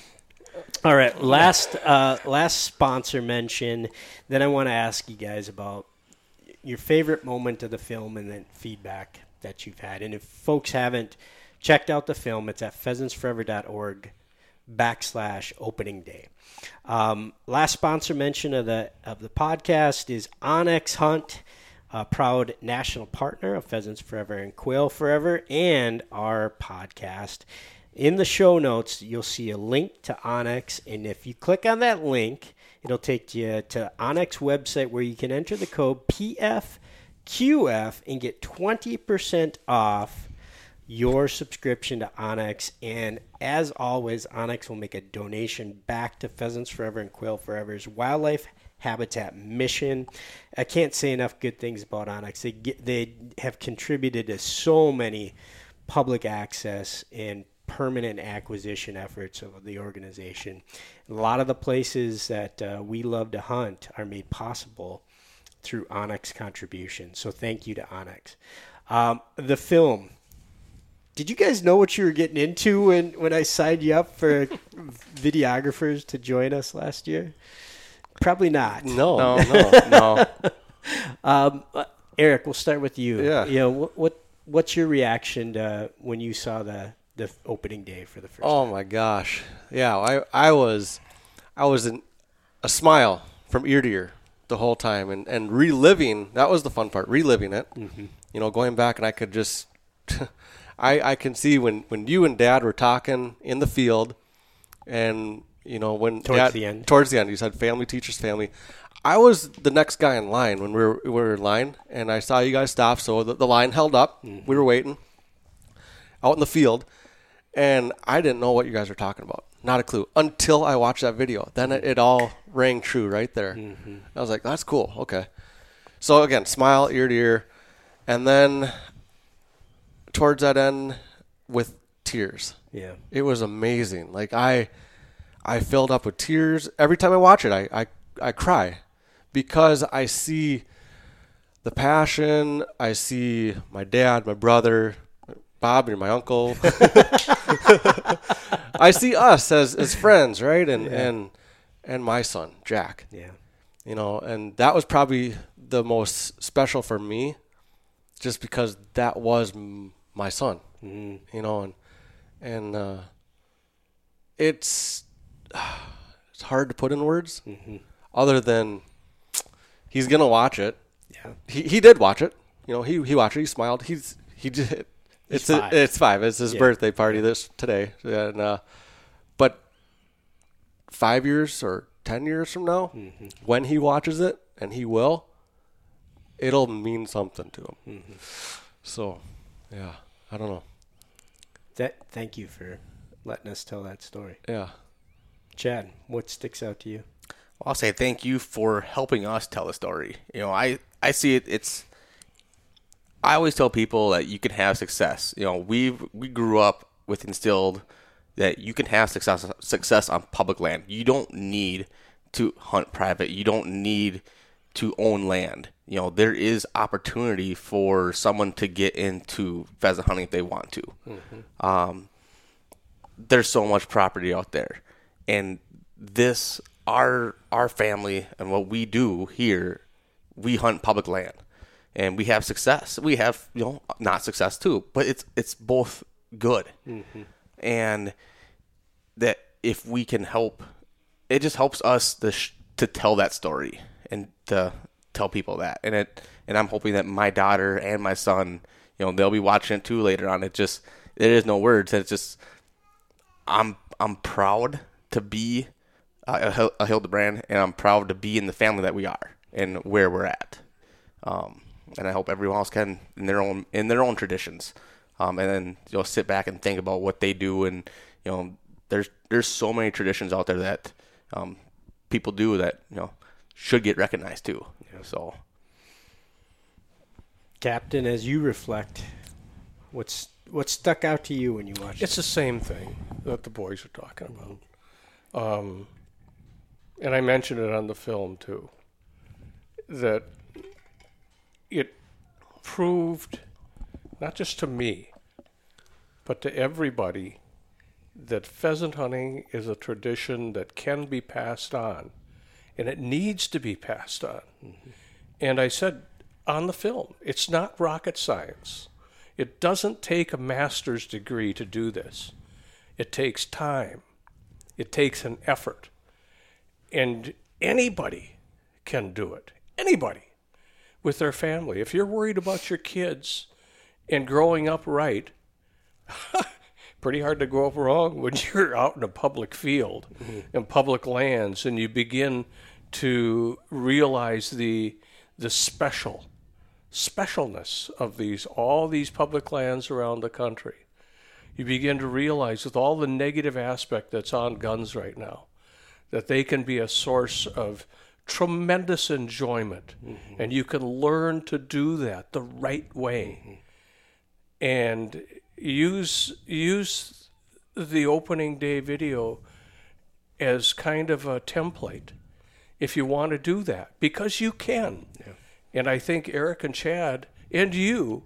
All right, last uh, last sponsor mention. Then I want to ask you guys about your favorite moment of the film and then feedback that you've had. And if folks haven't checked out the film, it's at pheasants forever dot org backslash opening day. Um, last sponsor mention of the of the podcast is Onyx Hunt, a proud national partner of Pheasants Forever and Quail Forever, and our podcast. In the show notes, you'll see a link to Onyx, and if you click on that link, it'll take you to Onyx website where you can enter the code P F Q F and get twenty percent off your subscription to Onyx. And as always, Onyx will make a donation back to Pheasants Forever and Quail Forever's wildlife habitat mission. I can't say enough good things about Onyx. They get, they have contributed to so many public access and permanent acquisition efforts of the organization. A lot of the places that uh, we love to hunt are made possible through Onyx contributions. So thank you to Onyx. Um, the film. Did you guys know what you were getting into when, when I signed you up for videographers to join us last year? Probably not. No, no, no, no. um, Eric, we'll start with you. Yeah. You know, what, what what's your reaction to when you saw the the opening day for the first oh time? my gosh. Yeah, I I was I was in a smile from ear to ear the whole time, and, and reliving, that was the fun part, reliving it. Mm-hmm. You know, going back, and I could just I I can see when, when you and Dad were talking in the field, and you know, when towards Dad, the end. Towards the end, you said family teaches family. I was the next guy in line when we were we were in line, and I saw you guys stop, so the, the line held up. Mm-hmm. We were waiting out in the field. And I didn't know what you guys were talking about. Not a clue. Until I watched that video. Then it, it all rang true right there. Mm-hmm. I was like, that's cool. Okay. So, again, smile ear to ear. And then towards that end with tears. Yeah. It was amazing. Like, I I filled up with tears. Every time I watch it, I, I, I cry. Because I see the passion. I see my dad, my brother, Bob, you're my uncle. I see us as, as friends, right? And, yeah. and and my son, Jack. Yeah. You know, and that was probably the most special for me, just because that was m- my son. Mm-hmm. You know, and and uh, it's it's hard to put in words. Mm-hmm. Other than he's gonna watch it. Yeah. He he did watch it. You know, he he watched it. He smiled. He's he did. It's five. A, it's five. It's his Yeah. birthday party this today. And uh, but five years or ten years from now, mm-hmm. when he watches it, and he will, it'll mean something to him. Mm-hmm. So, yeah, I don't know. That. Thank you for letting us tell that story. Yeah. Chad, what sticks out to you? Well, I'll say thank you for helping us tell the story. You know, I, I see it. It's. I always tell people that you can have success. You know, we we grew up with instilled that you can have success success on public land. You don't need to hunt private. You don't need to own land. You know, there is opportunity for someone to get into pheasant hunting if they want to. Mm-hmm. Um, there's so much property out there, and this our our family and what we do here, we hunt public land, and we have success. We have you know not success too, but it's it's both good, mm-hmm. and that if we can help, it just helps us to sh- to tell that story and to tell people that, and it and I'm hoping that my daughter and my son, you know, they'll be watching it too later on. It just there is no words. It's just I'm I'm proud to be a, a Hildebrand, and I'm proud to be in the family that we are and where we're at. Um, and I hope everyone else can in their own in their own traditions, um, and then you'll sit back and think about what they do. And you know, there's there's so many traditions out there that um, people do that you know should get recognized too. Yeah. So, Captain, as you reflect, what's what stuck out to you when you watched It's it? the same thing that the boys are talking about. Um, and I mentioned it on the film, too, that it proved, not just to me, but to everybody, that pheasant hunting is a tradition that can be passed on, and it needs to be passed on. Mm-hmm. And I said on the film, it's not rocket science. It doesn't take a master's degree to do this. It takes time. It takes an effort. And anybody can do it. Anybody with their family. If you're worried about your kids and growing up right, pretty hard to grow up wrong when you're out in a public field mm-hmm. and public lands, and you begin to realize the the special specialness of these all these public lands around the country. You begin to realize with all the negative aspect that's on guns right now, that they can be a source of tremendous enjoyment, mm-hmm. and you can learn to do that the right way, mm-hmm. and use use the opening day video as kind of a template if you want to do that, because you can. Yeah. And I think Eric and Chad and you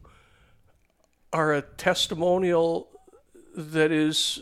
are a testimonial that is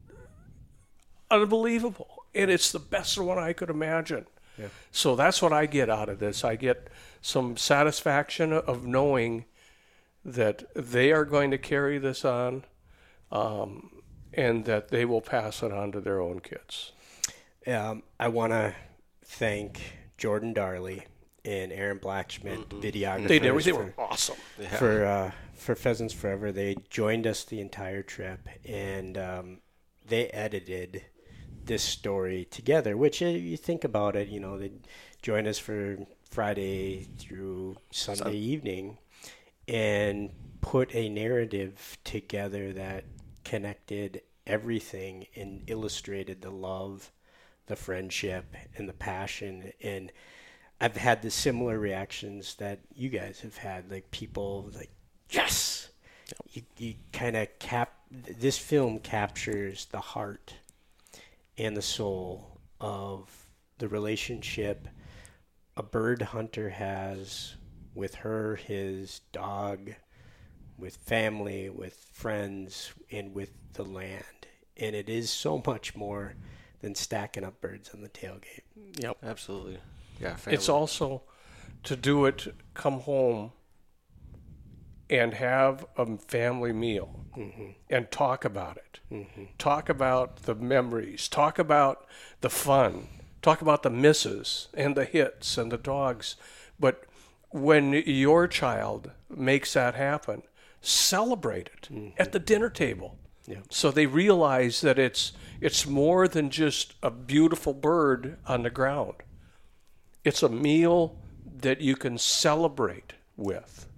unbelievable. And it's the best one I could imagine. Yeah. So that's what I get out of this. I get some satisfaction of knowing that they are going to carry this on, um, and that they will pass it on to their own kids. Um, I want to thank Jordan Darley and Aaron Blackschmidt, mm-hmm. videographers. They did. They for, were awesome. Yeah. For uh, for Pheasants Forever, they joined us the entire trip, and um, they edited this story together. Which, if you think about it, you know, they joined us for Friday through Sunday Sun- evening, and put a narrative together that connected everything and illustrated the love, the friendship, and the passion. And I've had the similar reactions that you guys have had, like people like, yes, you, you kind of cap, this film captures the heart and the soul of the relationship a bird hunter has with her, his dog, with family, with friends, and with the land. And it is so much more than stacking up birds on the tailgate. Yep, absolutely. Yeah, family. It's also to do it, come home and have a family meal mm-hmm. and talk about it. Mm-hmm. Talk about the memories. Talk about the fun. Talk about the misses and the hits and the dogs. But when your child makes that happen, celebrate it mm-hmm. at the dinner table. Yeah. So they realize that it's it's more than just a beautiful bird on the ground. It's a meal that you can celebrate with.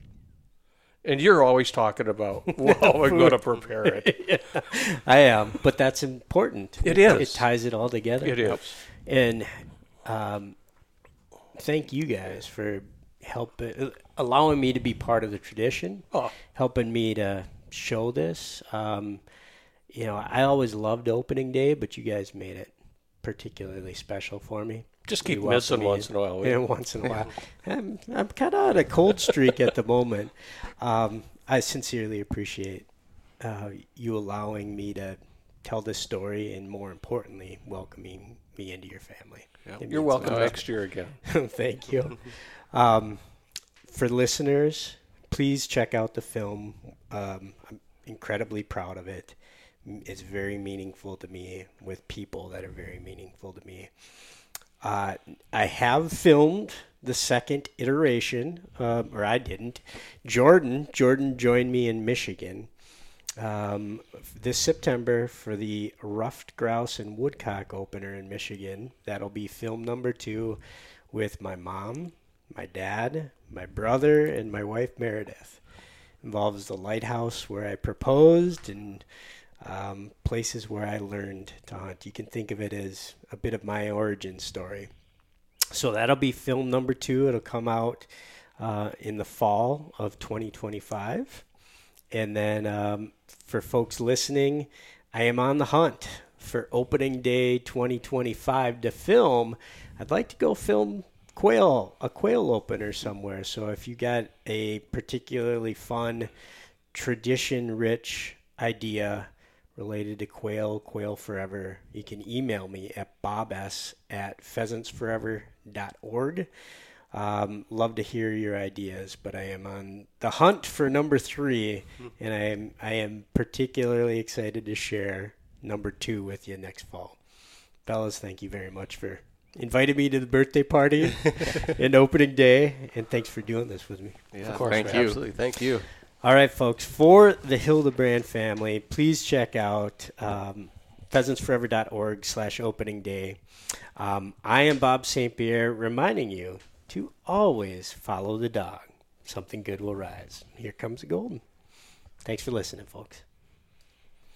And you're always talking about how we're going to prepare it. Yeah, I am, but that's important. It is. It ties it all together. It is. And um, thank you guys for helping, allowing me to be part of the tradition, oh. helping me to show this. Um, you know, I always loved opening day, but you guys made it particularly special for me. Just keep missing once in a while. Yeah, once in a while. I'm, I'm kind of on a cold streak at the moment. Um, I sincerely appreciate uh, you allowing me to tell this story and, more importantly, welcoming me into your family. Yeah. You're welcome next year again. Thank you. Um, for listeners, please check out the film. Um, I'm incredibly proud of it. It's very meaningful to me with people that are very meaningful to me. Uh, I have filmed the second iteration, um, or I didn't. Jordan, Jordan joined me in Michigan um, this September for the Ruffed Grouse and Woodcock opener in Michigan. That'll be film number two with my mom, my dad, my brother, and my wife Meredith. Involves the lighthouse where I proposed and Um, places where I learned to hunt. You can think of it as a bit of my origin story. So that'll be film number two. It'll come out uh, in the fall of twenty twenty-five. And then um, for folks listening, I am on the hunt for opening day twenty twenty-five to film. I'd like to go film quail, a quail opener somewhere. So if you got a particularly fun, tradition-rich idea related to quail, Quail Forever, you can email me at bobs at pheasants forever dot org. Um, love to hear your ideas, but I am on the hunt for number three, and I am I am particularly excited to share number two with you next fall. Fellas, thank you very much for inviting me to the birthday party and opening day, and thanks for doing this with me. Yeah, of course, thank man. you. Absolutely. Thank you. All right, folks, for the Hildebrand family, please check out um, pheasants forever dot org slash opening day. Um, I am Bob Saint Pierre, reminding you to always follow the dog. Something good will rise. Here comes the golden. Thanks for listening, folks.